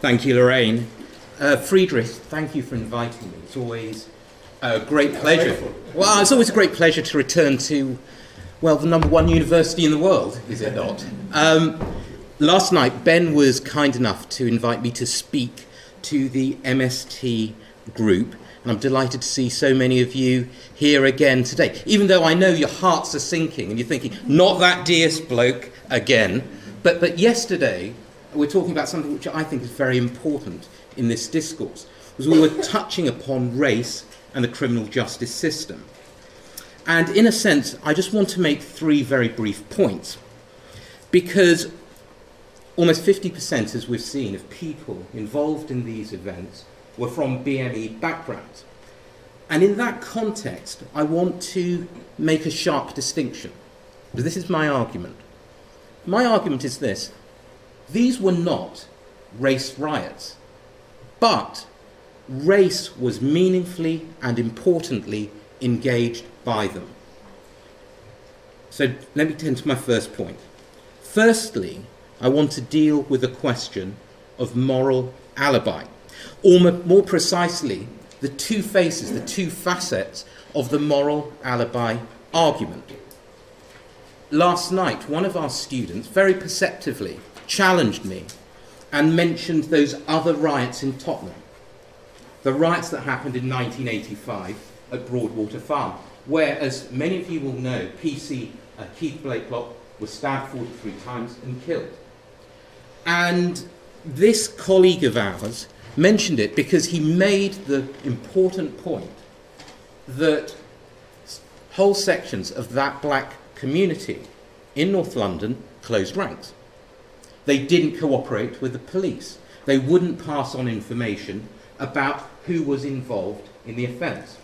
Thank you, Lorraine. Friedrich, thank you for inviting me. It's always a great pleasure. Well, it's always a great pleasure to return to, well, the number one university in the world, is it not? Last night, Ben was kind enough to invite me to speak to the MST group, and I'm delighted to see so many of you here again today, even though I know your hearts are sinking and you're thinking, not that Dias bloke again. But yesterday, we're talking about something which I think is very important in this discourse, because we were touching upon race and the criminal justice system. And in a sense, I just want to make three very brief points, because almost 50%, as we've seen, of people involved in these events were from BME backgrounds. And in that context, I want to make a sharp distinction, because this is my argument. My argument is this: these were not race riots, but race was meaningfully and importantly engaged by them. So let me turn to my first point. Firstly, I want to deal with the question of moral alibi, or more precisely, the two faces, the two facets of the moral alibi argument. Last night, one of our students very perceptively challenged me and mentioned those other riots in Tottenham, the riots that happened in 1985 at Broadwater Farm, where, as many of you will know, PC Keith Blakelock was stabbed 43 times and killed. And this colleague of ours mentioned it because he made the important point that whole sections of that black community in North London closed ranks. They didn't cooperate with the police. They wouldn't pass on information about who was involved in the offence.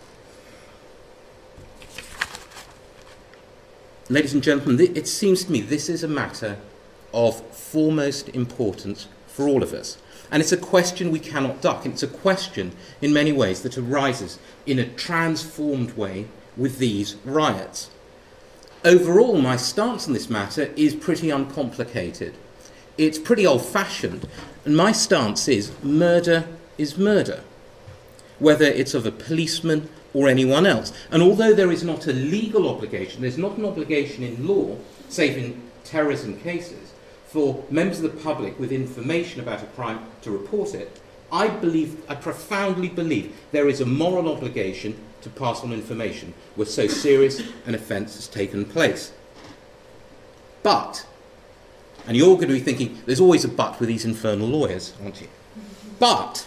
Ladies and gentlemen, it seems to me this is a matter of foremost importance for all of us. And it's a question we cannot duck. It's a question, in many ways, that arises in a transformed way with these riots. Overall, my stance on this matter is pretty uncomplicated. It's pretty old-fashioned. And my stance is murder, whether it's of a policeman or anyone else. And although there is not a legal obligation, there's not an obligation in law, save in terrorism cases, for members of the public with information about a crime to report it, I profoundly believe there is a moral obligation to pass on information where so serious an offence has taken place. But, and you're going to be thinking, there's always a but with these infernal lawyers, aren't you? But,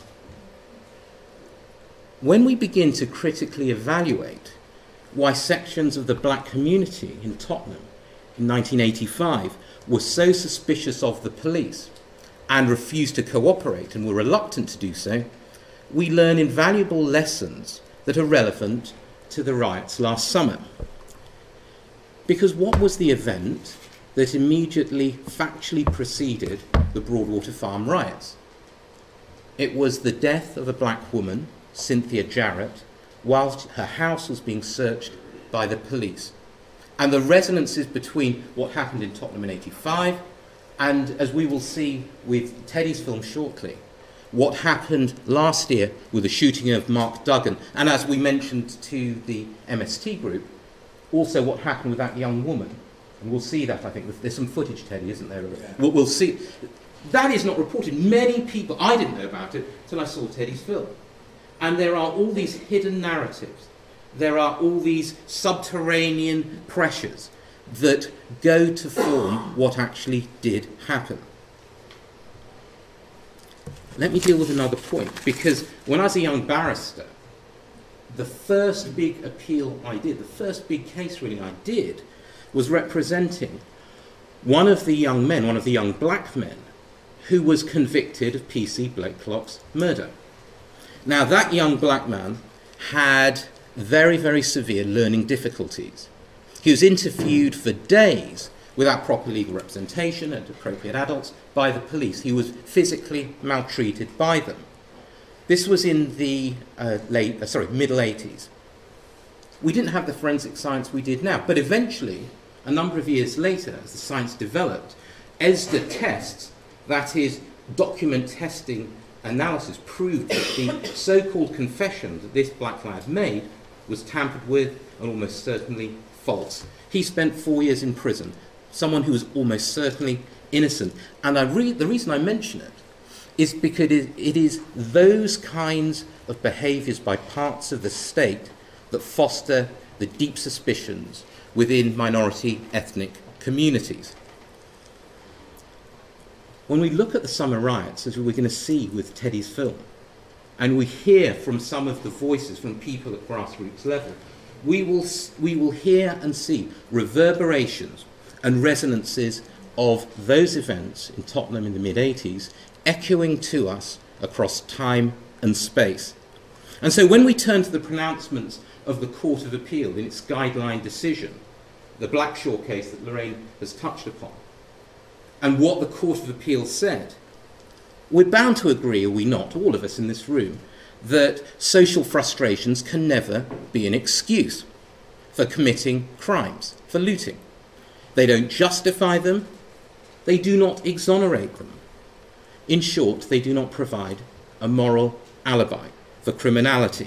when we begin to critically evaluate why sections of the black community in Tottenham in 1985 were so suspicious of the police and refused to cooperate and were reluctant to do so, we learn invaluable lessons that are relevant to the riots last summer. Because what was the event that immediately factually preceded the Broadwater Farm riots? It was the death of a black woman, Cynthia Jarrett, whilst her house was being searched by the police. And the resonances between what happened in Tottenham in 85 and, as we will see with Teddy's film shortly, what happened last year with the shooting of Mark Duggan, and as we mentioned to the MST group, also what happened with that young woman. And we'll see that, I think. There's some footage, Teddy, isn't there? Yeah. We'll see. That is not reported. Many people, I didn't know about it till I saw Teddy's film. And there are all these hidden narratives. There are all these subterranean pressures that go to form what actually did happen. Let me deal with another point, because when I was a young barrister, the first big appeal I did, the first big case really I did, was representing one of the young men, one of the young black men, who was convicted of PC Blakelock's murder. Now, that young black man had very, very severe learning difficulties. He was interviewed for days without proper legal representation and appropriate adults by the police. He was physically maltreated by them. This was in the middle 80s. We didn't have the forensic science we did now, but eventually, a number of years later, as the science developed, ESDA tests, that is, document testing analysis proved that the so-called confession that this black lad made was tampered with and almost certainly false. He spent 4 years in prison, someone who was almost certainly innocent. And the reason I mention it is because it is those kinds of behaviours by parts of the state that foster the deep suspicions within minority ethnic communities. When we look at the summer riots, as we're going to see with Teddy's film, and we hear from some of the voices from people at grassroots level, we will hear and see reverberations and resonances of those events in Tottenham in the mid-80s echoing to us across time and space. And so when we turn to the pronouncements of the Court of Appeal in its guideline decision, the Blackshaw case that Lorraine has touched upon, and what the Court of Appeal said, we're bound to agree, are we not, all of us in this room, that social frustrations can never be an excuse for committing crimes, for looting. They don't justify them, they do not exonerate them. In short, they do not provide a moral alibi for criminality.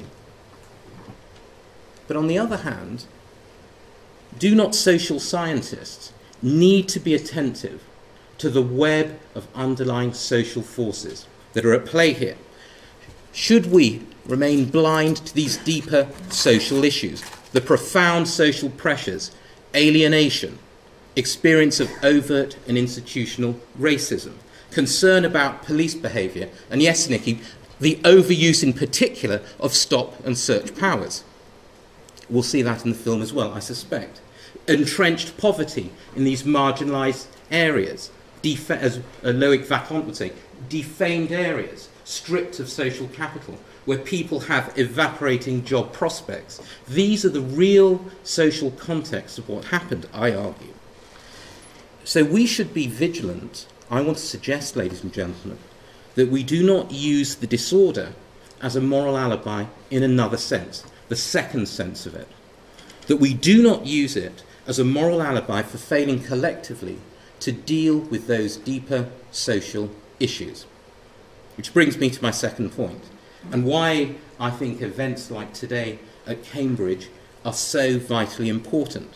But on the other hand, do not social scientists need to be attentive to the web of underlying social forces that are at play here? Should we remain blind to these deeper social issues, the profound social pressures, alienation, experience of overt and institutional racism, concern about police behaviour, and yes, Nikki, the overuse in particular of stop and search powers? We'll see that in the film as well, I suspect. Entrenched poverty in these marginalised areas, as Loic Vacant would say, defamed areas, stripped of social capital, where people have evaporating job prospects. These are the real social contexts of what happened, I argue. So we should be vigilant. I want to suggest, ladies and gentlemen, that we do not use the disorder as a moral alibi in another sense, the second sense of it. That we do not use it as a moral alibi for failing collectively to deal with those deeper social issues. Which brings me to my second point, and why I think events like today at Cambridge are so vitally important.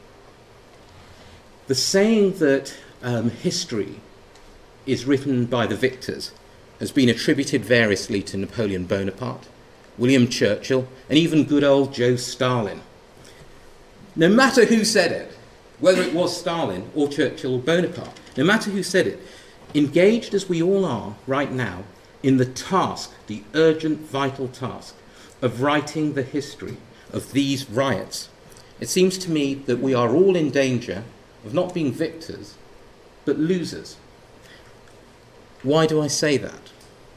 The saying that history is written by the victors has been attributed variously to Napoleon Bonaparte, William Churchill, and even good old Joe Stalin. No matter who said it, whether it was Stalin or Churchill or Bonaparte, no matter who said it, engaged as we all are right now in the task, the urgent, vital task of writing the history of these riots, it seems to me that we are all in danger of not being victors, but losers. Why do I say that?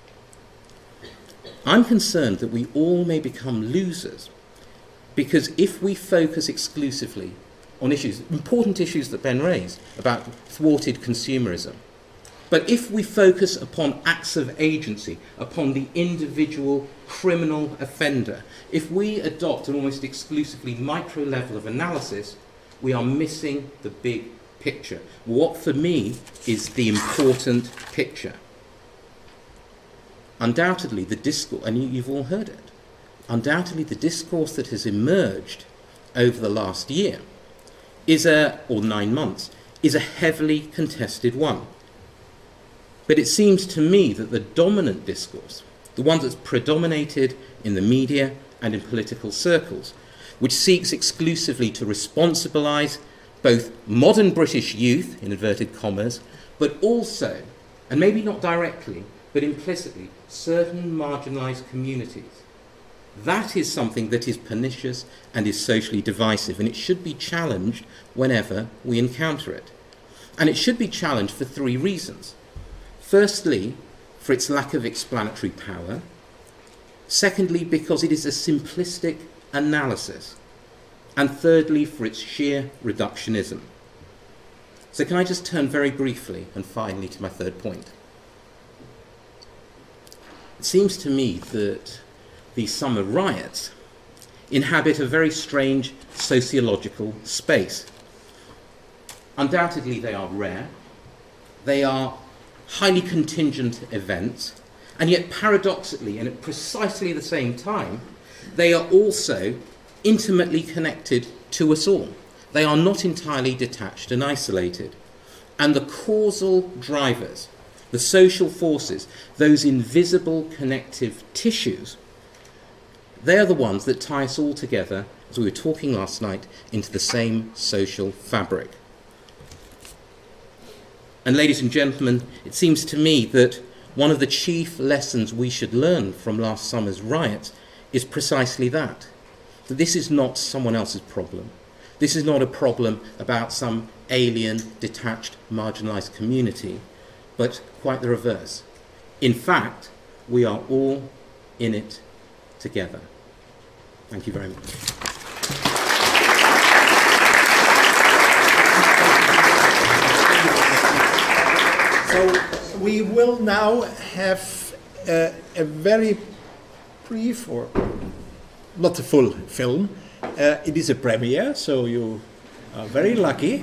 I'm concerned that we all may become losers because if we focus exclusively on issues, important issues that Ben raised about thwarted consumerism, but if we focus upon acts of agency, upon the individual criminal offender, if we adopt an almost exclusively micro level of analysis, we are missing the big picture. What for me is the important picture. Undoubtedly the discourse, and you've all heard it, undoubtedly the discourse that has emerged over the last year or 9 months, is a heavily contested one. But it seems to me that the dominant discourse, the one that's predominated in the media and in political circles, which seeks exclusively to responsibilise both modern British youth, in inverted commas, but also, and maybe not directly, but implicitly, certain marginalised communities. That is something that is pernicious and is socially divisive, and it should be challenged whenever we encounter it. And it should be challenged for 3 reasons. Firstly, for its lack of explanatory power. Secondly, because it is a simplistic analysis. And thirdly, for its sheer reductionism. So can I just turn very briefly and finally to my third point? It seems to me that these summer riots inhabit a very strange sociological space. Undoubtedly they are rare, they are highly contingent events, And yet, paradoxically, and at precisely the same time, they are also intimately connected to us all. They are not entirely detached and isolated. And the causal drivers, the social forces, those invisible connective tissues, they are the ones that tie us all together, as we were talking last night, into the same social fabric. And ladies and gentlemen, it seems to me that one of the chief lessons we should learn from last summer's riots is precisely that this is not someone else's problem. This is not a problem about some alien, detached, marginalised community, but quite the reverse. In fact, we are all in it together. Thank you very much. So we will now have a very brief, or not the full film. It is a premiere, so you are very lucky.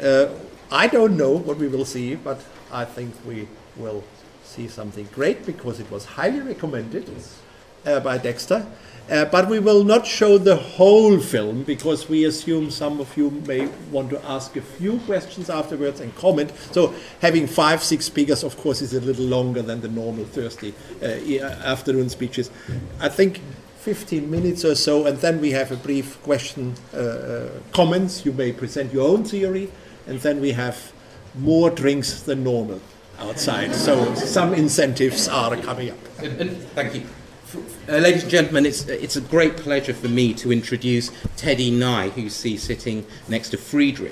I don't know what we will see, but I think we will see something great because it was highly recommended by Dexter. But we will not show the whole film because we assume some of you may want to ask a few questions afterwards and comment. So having 5-6 speakers, of course, is a little longer than the normal Thursday afternoon speeches. I think 15 minutes or so, and then we have a brief question, comments. You may present your own theory, and then we have more drinks than normal outside. So some incentives are coming up. And thank you. Ladies and gentlemen, it's a great pleasure for me to introduce Teddy Nye, who you see sitting next to Friedrich.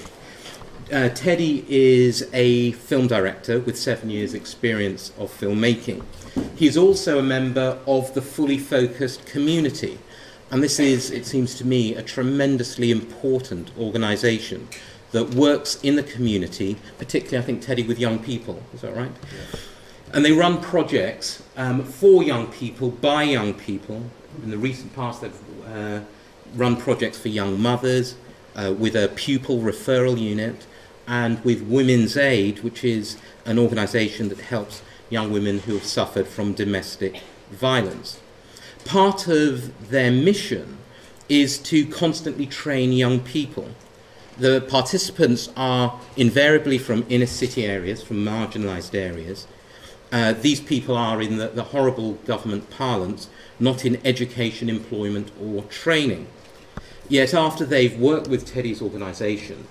Teddy is a film director with 7 years' experience of filmmaking. He's also a member of the Fully Focused community, and this is, it seems to me, a tremendously important organisation that works in the community, particularly, I think, Teddy, with young people. Is that right? Yeah. And they run projects for young people, by young people. In the recent past, they've run projects for young mothers with a pupil referral unit and with Women's Aid, which is an organisation that helps young women who have suffered from domestic violence. Part of their mission is to constantly train young people. The participants are invariably from inner city areas, from marginalised areas. These people are, in the horrible government parlance, not in education, employment or training. Yet after they've worked with Teddy's organisation,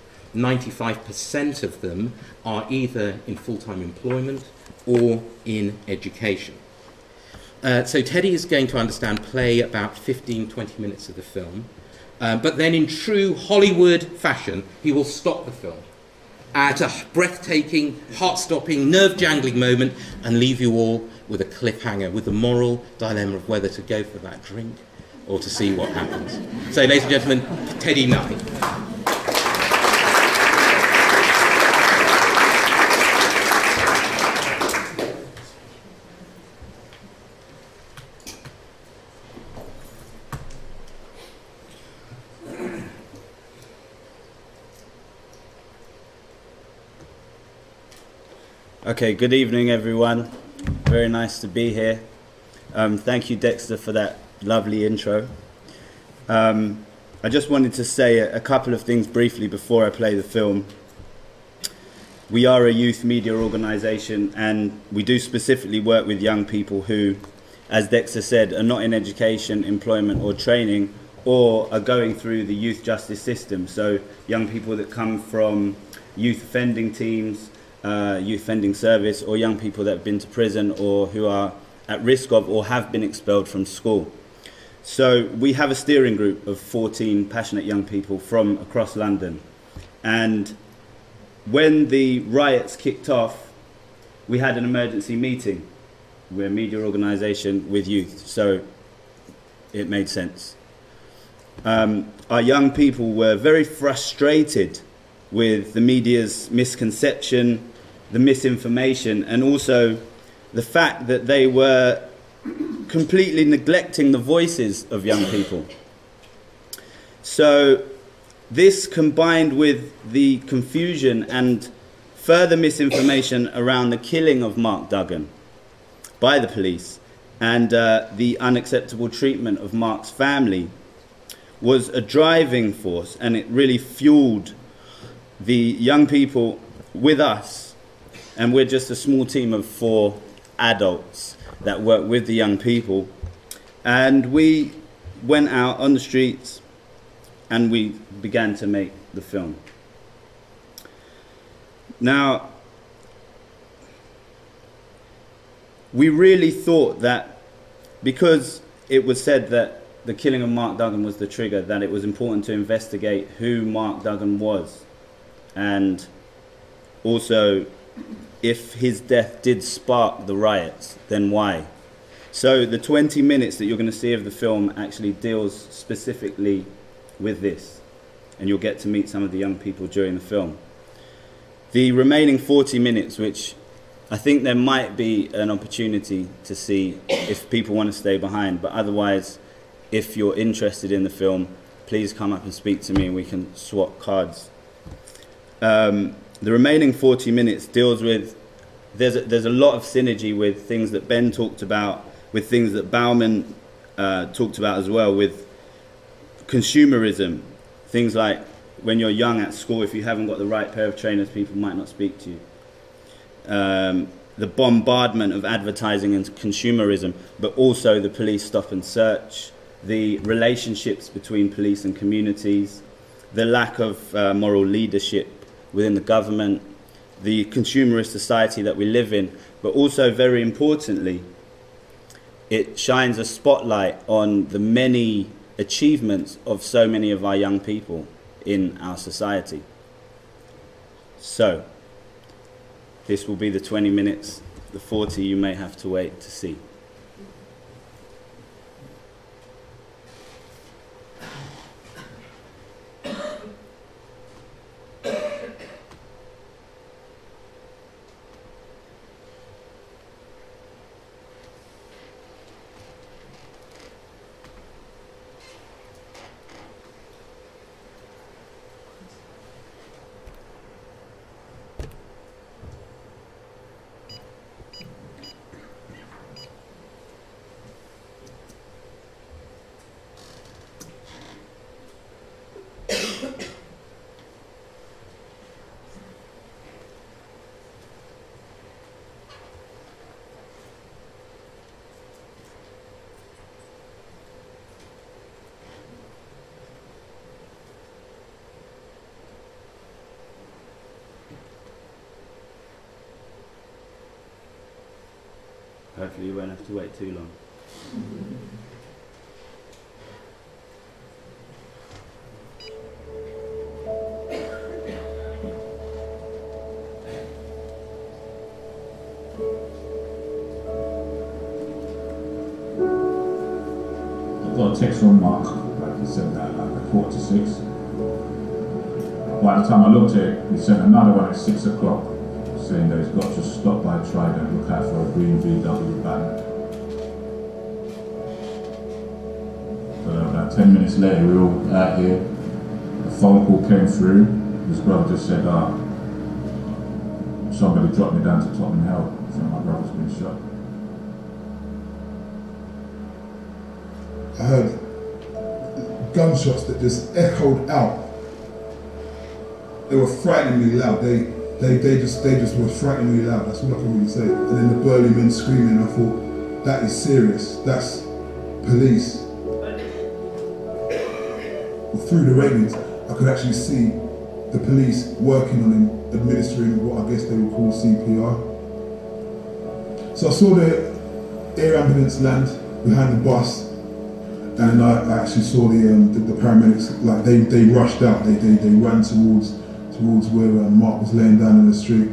95% of them are either in full-time employment or in education. So Teddy is going to play about 15-20 minutes of the film, but then in true Hollywood fashion, he will stop the film at a breathtaking, heart-stopping, nerve-jangling moment and leave you all with a cliffhanger, with the moral dilemma of whether to go for that drink or to see what happens. So, ladies and gentlemen, Teddy Nye. Okay, good evening everyone. Very nice to be here. Thank you, Dexter, for that lovely intro. I just wanted to say a couple of things briefly before I play the film. We are a youth media organisation and we do specifically work with young people who, as Dexter said, are not in education, employment or training, or are going through the youth justice system. So young people that come from youth offending teams, youth offending service, or young people that have been to prison or who are at risk of or have been expelled from school. So we have a steering group of 14 passionate young people from across London. And when the riots kicked off, we had an emergency meeting. We're a media organisation with youth, so it made sense. Our young people were very frustrated with the media's misconception, the misinformation, and also the fact that they were completely neglecting the voices of young people. So this, combined with the confusion and further misinformation around the killing of Mark Duggan, by the police, and the unacceptable treatment of Mark's family was a driving force, and it really fueled the young people with us. And we're just a small team of 4 adults that work with the young people, and we went out on the streets and we began to make the film. Now, we really thought that because it was said that the killing of Mark Duggan was the trigger, that it was important to investigate who Mark Duggan was, and also if his death did spark the riots, then why? So the 20 minutes that you're going to see of the film actually deals specifically with this, and you'll get to meet some of the young people during the film. The remaining 40 minutes, which I think there might be an opportunity to see if people want to stay behind, but otherwise, if you're interested in the film, please come up and speak to me and we can swap cards. The remaining 40 minutes deals with, there's a lot of synergy with things that Ben talked about, with things that Bauman talked about as well, with consumerism. Things like when you're young at school, if you haven't got the right pair of trainers, people might not speak to you. The bombardment of advertising and consumerism, but also the police stop and search, the relationships between police and communities, the lack of moral leadership within the government, the consumerist society that we live in, but also, very importantly, it shines a spotlight on the many achievements of so many of our young people in our society. So, this will be the 20 minutes, the 40 you may have to wait to see. Hopefully you won't have to wait too long. I got a text from Mark, like he said that like at 4:46. By the time I looked at it, he sent another one at 6 o'clock. Saying that he's got to stop by Trident and look out for a green VW van. So about 10 minutes later, we were all out here. A phone call came through. His brother just said, somebody dropped me down to Tottenham Hell. I think my brother's been shot. I heard gunshots that just echoed out. They were frighteningly loud. They just were frighteningly loud. That's all I can really say. And then the burly men screaming. I thought, that is serious. That's police. Well, through the railings, I could actually see the police working on him, administering what I guess they would call CPR. So I saw the air ambulance land behind the bus, and I actually saw the paramedics. Like they rushed out. They ran towards where Mark was laying down in the street.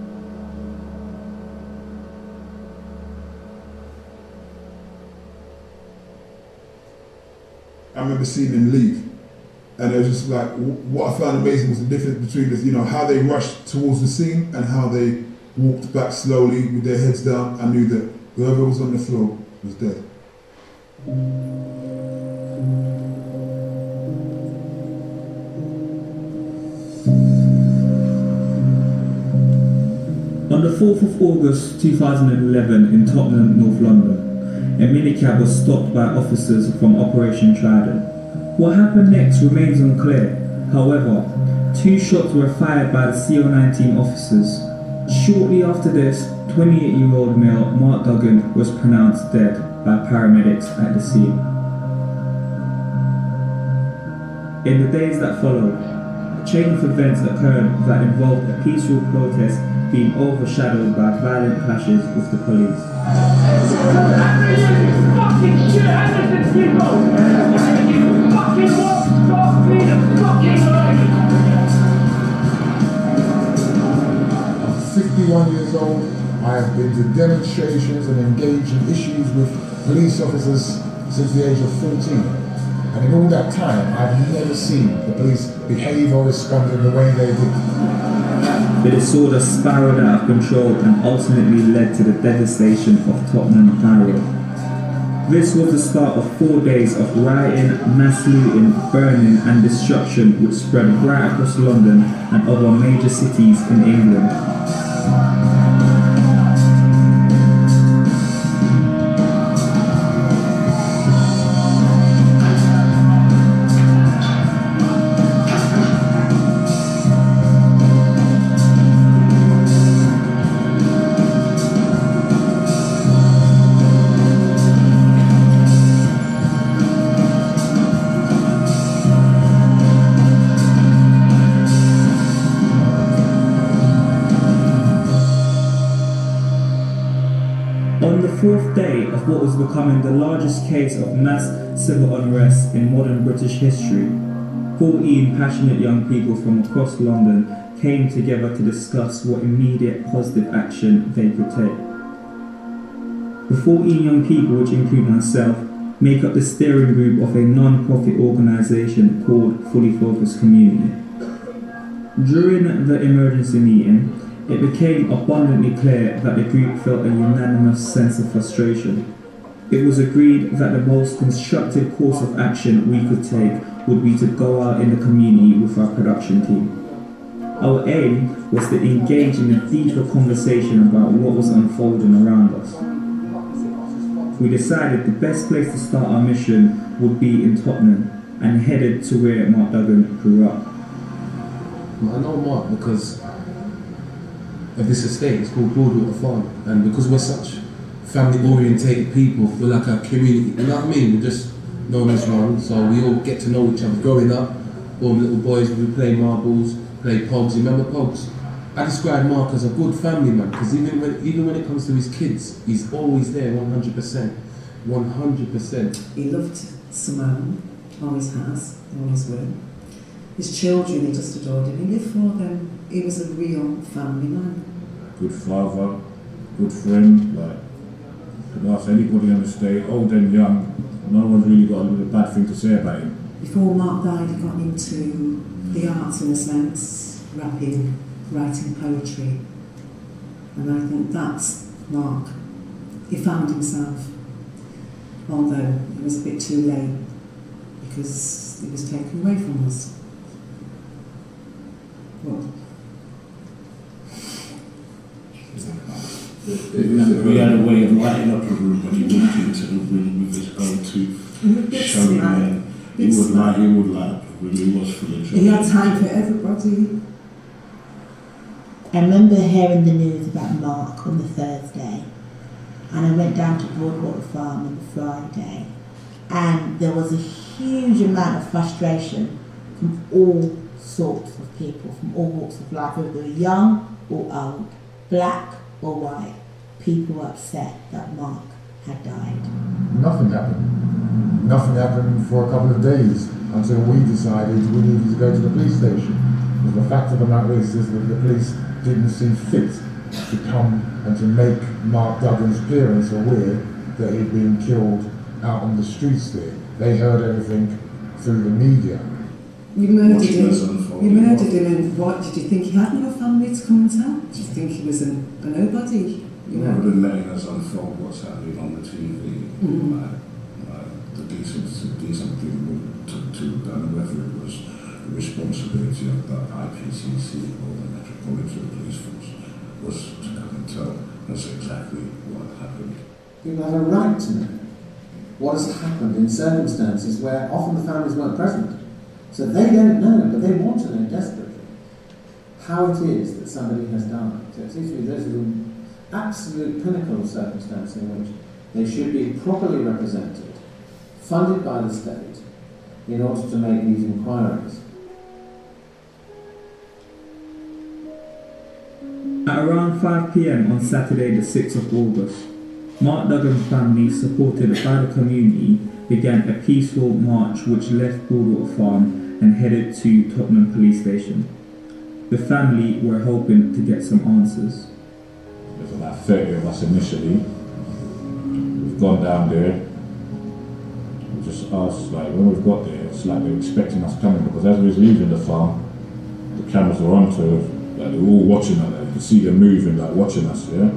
I remember seeing him leave, and it was just like, what I found amazing was the difference between this, how they rushed towards the scene and how they walked back slowly with their heads down. I knew that whoever was on the floor was dead. On the 4th of August 2011 in Tottenham, North London, a minicab was stopped by officers from Operation Trident. What happened next remains unclear. However, 2 shots were fired by the CO19 officers. Shortly after this, 28-year-old male Mark Duggan was pronounced dead by paramedics at the scene. In the days that followed, a chain of events occurred that involved a peaceful protest being overshadowed by violent clashes with the police. I'm 61 years old. I have been to demonstrations and engaged in issues with police officers since the age of 14. And in all that time, I've never seen the police behave or respond in the way they did. The disorder spiraled out of control and ultimately led to the devastation of Tottenham High Road. This was the start of 4 days of rioting, mass looting, burning and destruction which spread right across London and other major cities in England. On the 4th day of what was becoming the largest case of mass civil unrest in modern British history, 14 passionate young people from across London came together to discuss what immediate positive action they could take. The 14 young people, which include myself, make up the steering group of a non-profit organisation called Fully Focused Community. During the emergency meeting, it became abundantly clear that the group felt a unanimous sense of frustration. It was agreed that the most constructive course of action we could take would be to go out in the community with our production team. Our aim was to engage in a deeper conversation about what was unfolding around us. We decided the best place to start our mission would be in Tottenham and headed to where Mark Duggan grew up. I know Mark because of this estate. It's called Broadwater Farm, and because we're such family-orientated people, we're like a community. You know what I mean? We just know this one, so we all get to know each other. Growing up, all the little boys, we play marbles, play pogs. You remember pogs? I describe Mark as a good family man because even when it comes to his kids, he's always there, 100%, 100%. He loved Simone, always has, always will. His children, he just adored him. He lived for them. He was a real family man. Good father, good friend. Like, you could ask anybody on the estate, old and young, no one's really got a bad thing to say about him. Before Mark died, he got into the arts in a sense, rapping, writing poetry. And I think that's Mark. He found himself, although it was a bit too late because it was taken away from us. What? We had a way of lighting up a room when he walked into the room with his go-to showman. He would light up a room. He was full of joy. He had time for everybody. I remember hearing the news about Mark on the Thursday, and I went down to Broadwater Farm on the Friday, and there was a huge amount of frustration from all sorts of people, from all walks of life, whether they were young or old, black or white. People were upset that Mark had died. Nothing happened. Nothing happened for a couple of days until we decided we needed to go to the police station. Because the fact of the matter is that the police didn't see fit to come and to make Mark Duggan's parents aware that he'd been killed out on the streets there. They heard everything through the media. You murdered him, and what, did you think he had no family to come and tell? Did you think he was a nobody? Rather than letting us unfold what's happening on the TV, the decent thing to have done, whether it was the responsibility of the IPCC or the Metropolitan Police Force, was to come and tell us exactly what happened. People have a right to know what has happened in circumstances where often the families weren't present. So they don't know, but they want to know desperately how it is that somebody has died. So it seems to me those are the absolute pinnacle of circumstance in which they should be properly represented, funded by the state, in order to make these inquiries. At around 5 p.m. on Saturday the 6th of August, Mark Duggan's family, supported by the community, began a peaceful march which left Broadwater Farm and headed to Tottenham Police Station. The family were hoping to get some answers. There's about 30 of us initially. We've gone down there. We just asked, like, when we've got there, it's like they were expecting us coming, because as we was leaving the farm, the cameras were on to, like, they were all watching us. Like, you could see them moving, like, watching us, yeah?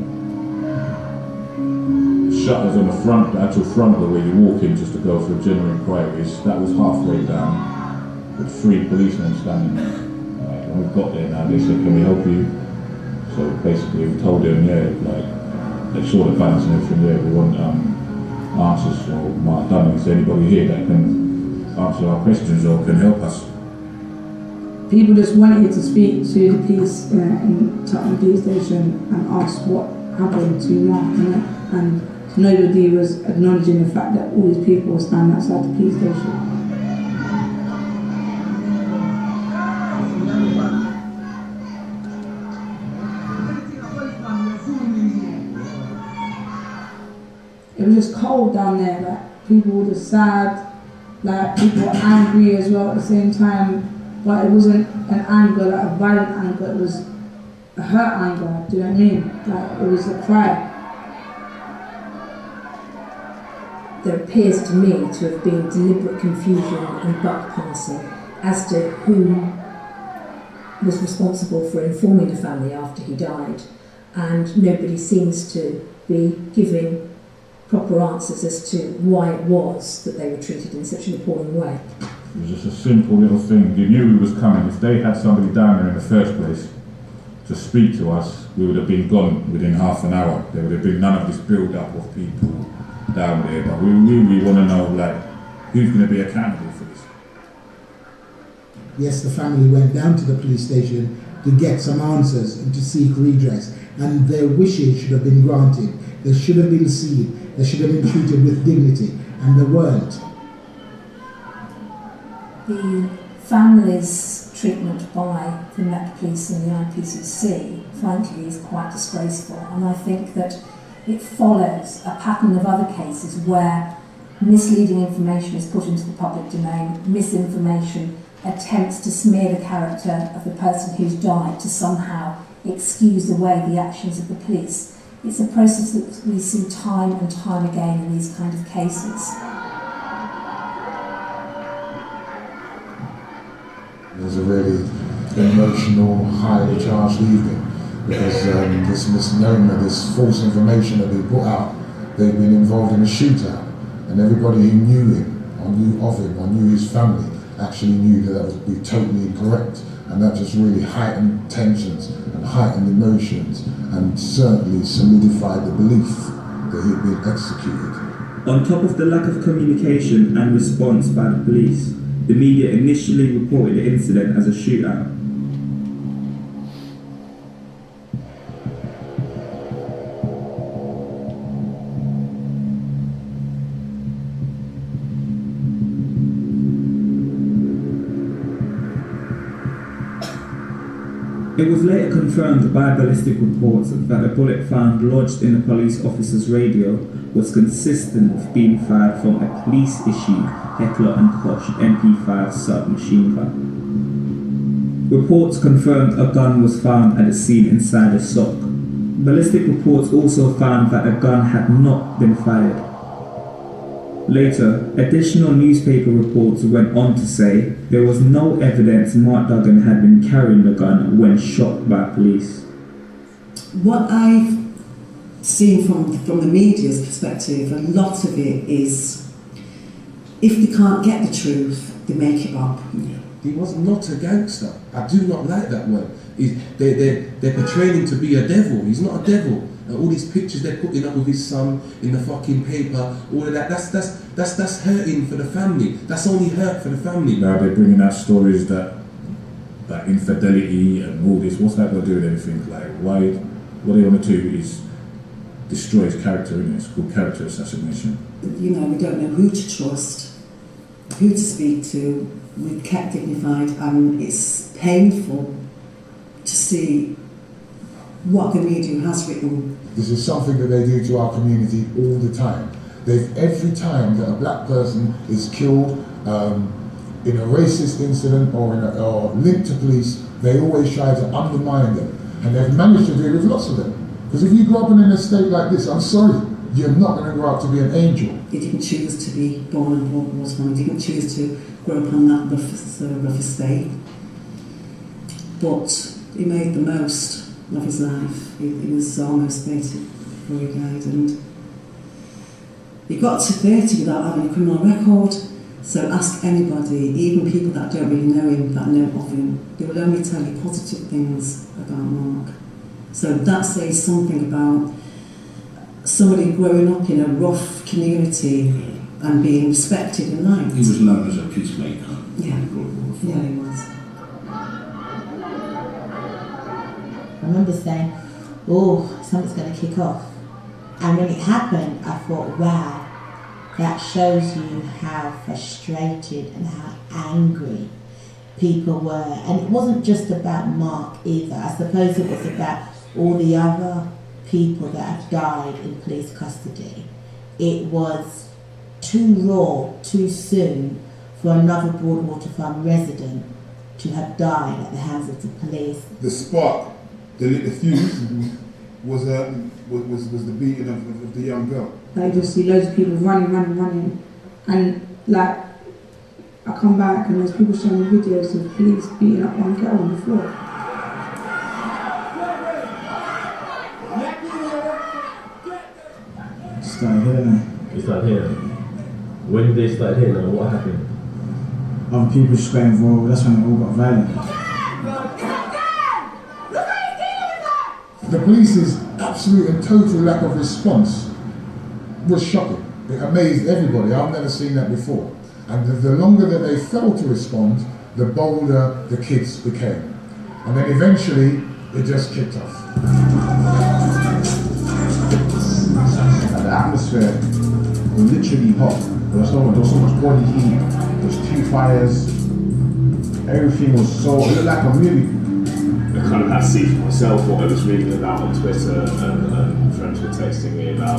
Shutters on the front, the actual front door where you walk in just to go for general inquiries, that was halfway down with 3 policemen standing there. When we got there now, they said, can we help you? So basically we told them, yeah, like, they saw the guns and everything, yeah, we want answers for Mark Duggan. Is there anybody here that can answer our questions or can help us? People just wanted to speak to the police in Tottenham Police Station and ask what happened to Mark, and nobody was acknowledging the fact that all these people were standing outside the police station. It was just cold down there, like people were just sad, like people were angry as well at the same time, but it wasn't an anger, like a violent anger, it was a hurt anger, do you know what I mean? Like it was a cry. There appears to me to have been deliberate confusion and buck passing as to who was responsible for informing the family after he died, and nobody seems to be giving proper answers as to why it was that they were treated in such an appalling way. It was just a simple little thing. You knew he was coming. If they had somebody down there in the first place to speak to us, we would have been gone within half an hour. There would have been none of this build-up of people down there, but we really want to know, like, who's going to be accountable for this. Yes, the family went down to the police station to get some answers and to seek redress, and their wishes should have been granted. They should have been seen. They should have been treated with dignity, and they weren't. The family's treatment by the Met Police and the IPCC, frankly, is quite disgraceful, and I think that it follows a pattern of other cases where misleading information is put into the public domain, misinformation attempts to smear the character of the person who's died to somehow excuse away the actions of the police. It's a process that we see time and time again in these kind of cases. It was a really emotional, highly charged evening, because this misnomer, this false information that they put out, they'd been involved in a shootout, and everybody who knew him, or knew of him, or knew his family, actually knew that that would be totally incorrect, and that just really heightened tensions and heightened emotions, and certainly solidified the belief that he'd been executed. On top of the lack of communication and response by the police, the media initially reported the incident as a shootout. It was later confirmed by ballistic reports that a bullet found lodged in a police officer's radio was consistent with being fired from a police-issued Heckler & Koch MP5 submachine gun. Reports confirmed a gun was found at the scene inside a sock. Ballistic reports also found that a gun had not been fired. Later, additional newspaper reports went on to say there was no evidence Mark Duggan had been carrying the gun when shot by police. What I've seen from the media's perspective, a lot of it is, if they can't get the truth, They make it up. He was not a gangster. I do not like that word. They're portraying him to be a devil. He's not a devil. And all these pictures they're putting up with his son in the fucking paper, all of that, that's hurting for the family. That's only hurt for the family. Now they're bringing out stories that infidelity and all this, what's that got to do with anything? Like, why, what they want to do is destroy his character, isn't it? It's called character assassination. You know, we don't know who to trust, who to speak to. We've kept dignified, and it's painful to see what the media has written. This is something that they do to our community all the time. Every time that a black person is killed in a racist incident or linked to police, they always try to undermine them. And they've managed to do it with lots of them. Because if you grow up in an estate like this, I'm sorry, you're not going to grow up to be an angel. He didn't choose to be born in World War I. He didn't choose to grow up on that rough estate. But he made the most of his life. He was almost 30 before he died, and he got to 30 without having a criminal record. So ask anybody, even people that don't really know him, that know of him, they will only tell you positive things about Mark. So that says something about somebody growing up in a rough community and being respected and liked. He was known as a peacemaker. Yeah, he was. I remember saying, oh, something's going to kick off. And when it happened, I thought, wow, that shows you how frustrated and how angry people were. And it wasn't just about Mark either. I suppose it was about all the other people that have died in police custody. It was too raw, too soon for another Broadwater Farm resident to have died at the hands of the police. The spark, the fuse, was the beating of the young girl. Like, you just see loads of people running, and like, I come back and there's people showing me videos of police beating up one girl on the floor. Started here now. You started here? When did they start here now? What happened? People just got involved, that's when it all got violent. The police's absolute and total lack of response was shocking. It amazed everybody. I've never seen that before. And the longer that they failed to respond, the bolder the kids became. And then eventually, it just kicked off. The atmosphere was literally hot. There was so much body heat. There was 2 fires. Everything was so, it looked like a movie. I kind of had to see for myself what I was reading about on Twitter and friends were texting me about,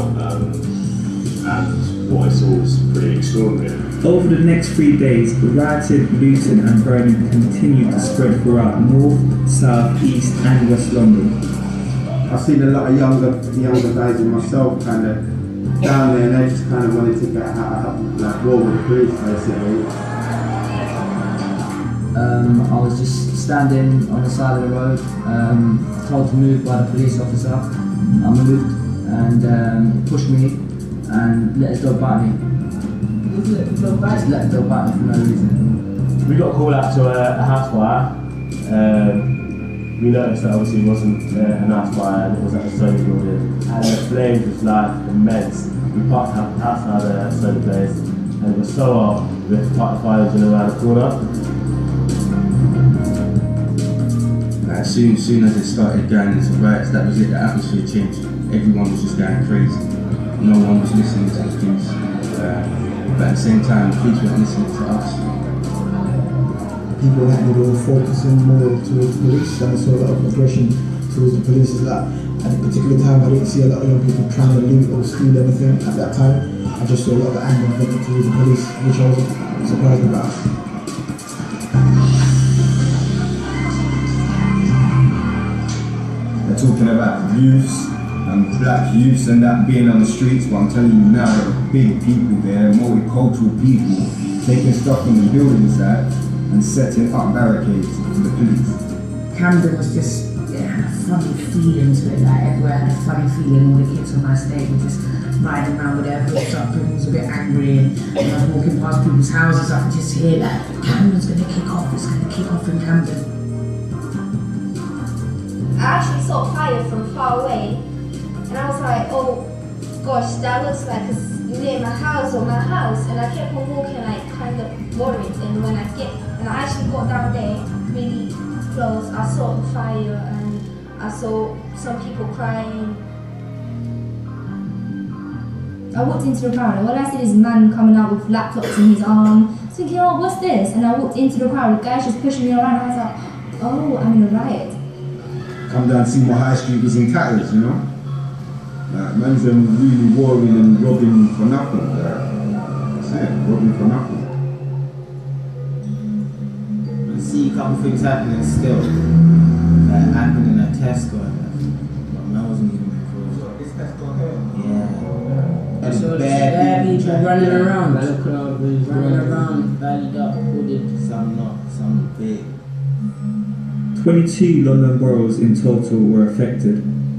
and what I saw was pretty extraordinary. Over the next 3 days, rioting, looting and burning continued to spread throughout North, South, East and West London. I've seen a lot of younger guys and myself kind of down there, and they just kind of wanted to get like war with the police basically. I was just standing on the side of the road, told to move by the police officer. I moved and he pushed me and let his dog bite me. Just let the dog bite me for no reason. We got called out to a house fire. We noticed that obviously it wasn't an house fire and it was at the Sony building. And the flames was like immense. We parked outside the Sony place and it was so hot we had to park the fire engine around the corner. As soon as it started going into riots, that was it, the atmosphere changed. Everyone was just going crazy. No one was listening to the police. But at the same time, the police weren't listening to us. People that were all focusing more towards the police, and I saw a lot of aggression towards the police. Is that at a particular time I didn't see a lot of young people trying to loot or steal anything at that time. I just saw a lot of anger towards the police, which I was surprised about. They're talking about youths and black youths and that being on the streets, but I'm telling you now, there are big people there, multicultural people, taking stuff from the building site and setting up barricades for the police. Camden was just, it had a funny feeling to it, like everywhere had a funny feeling. All the kids on my stage were just riding around with their hoods up and was a bit angry, and I was walking past people's houses, I could just hear that Camden's going to kick off, it's going to kick off in Camden. I actually saw fire from far away, and I was like, oh gosh, that looks like it's near my house, and I kept on walking, like kind of worried, and when I actually got down there really close, I saw the fire and I saw some people crying. I walked into the crowd and all I see is a man coming out with laptops in his arm, thinking, oh, what's this? And I walked into the crowd, the guy's just pushing me around, and I was like, oh, I'm in a riot. Come down and see my high street was in tatters, you know? Like, man's them really worrying and robbing for nothing. That's it, robbing for nothing. I see a couple things happening still. Like happening at Tesco and that. But man wasn't even close. Is Tesco here? Yeah. I saw bare people running around. Running around, valued up, hooded. Some not, some big. 22 London boroughs in total were affected.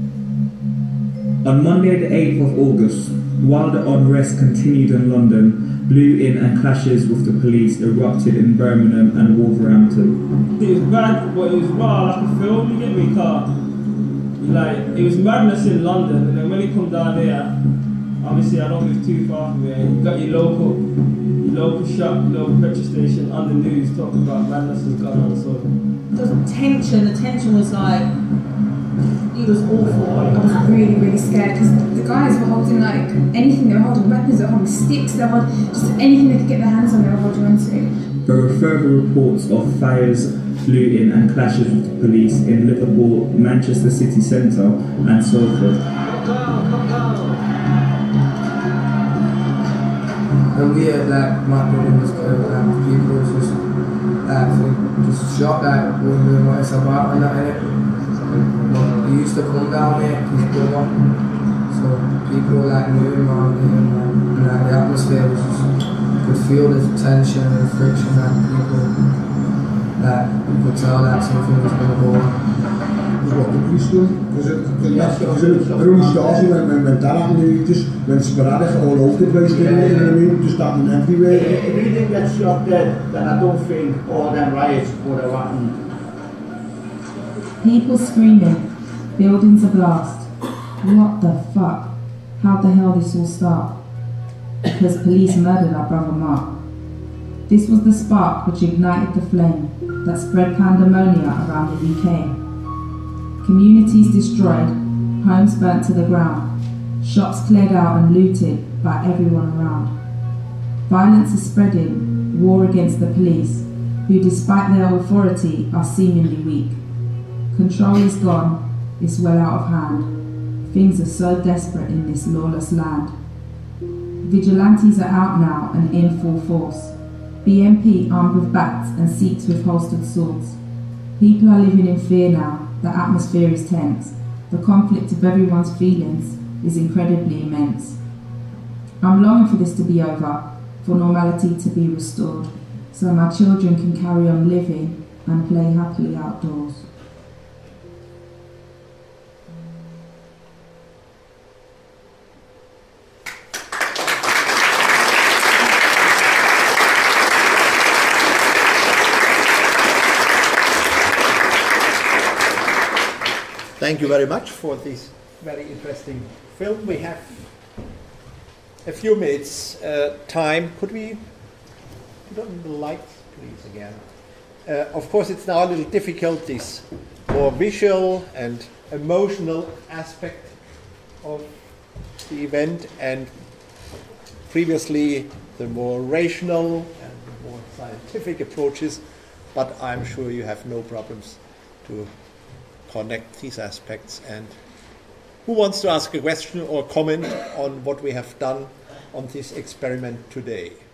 On Monday the 8th of August, while the unrest continued in London, blew-in and clashes with the police erupted in Birmingham and Wolverhampton. It was bad, but it was raw like a film, you get me, car. Like, it was madness in London, and then when you come down there, obviously I don't live too far from here, you got your local shop, your local petrol station on the news talking about madness has gone on, so. There was tension, the tension was like, it was awful. I was really, really scared because the guys were holding like anything, they were holding weapons, they were holding sticks, they were holding just anything they could get their hands on, they were holding onto. There were further reports of fires, blew-in and clashes with the police in Liverpool, Manchester city centre and Salford. And we had like my brother was killed, people was just shot like when we went about and that. He used to come down here, his brother. So people like knew him around here, and like, the atmosphere was just, you could feel the tension and friction that people, like, you could tell that something was going to go on. What the police doing? Because it only started when that happened, just went sporadic all over the place, didn't it? You know what I mean? Just happening everywhere. If he didn't get shot dead, then I don't think all them riots would have happened. People screaming, buildings ablast. What the fuck? How the hell did this all start? Because police murdered our brother Mark. This was the spark which ignited the flame that spread pandemonium around the UK. Communities destroyed, homes burnt to the ground, shops cleared out and looted by everyone around. Violence is spreading, war against the police, who despite their authority are seemingly weak. Control is gone, it's well out of hand. Things are so desperate in this lawless land. Vigilantes are out now and in full force. BMP armed with bats and Sikhs with holstered swords. People are living in fear now, the atmosphere is tense. The conflict of everyone's feelings is incredibly immense. I'm longing for this to be over, for normality to be restored, so my children can carry on living and play happily outdoors. Thank you very much for this very interesting film. We have a few minutes time. Could we put on the lights, please, again? Of course, it's now a little difficult, this more visual and emotional aspect of the event, and previously the more rational and more scientific approaches, but I'm sure you have no problems to connect these aspects. And who wants to ask a question or comment on what we have done on this experiment today?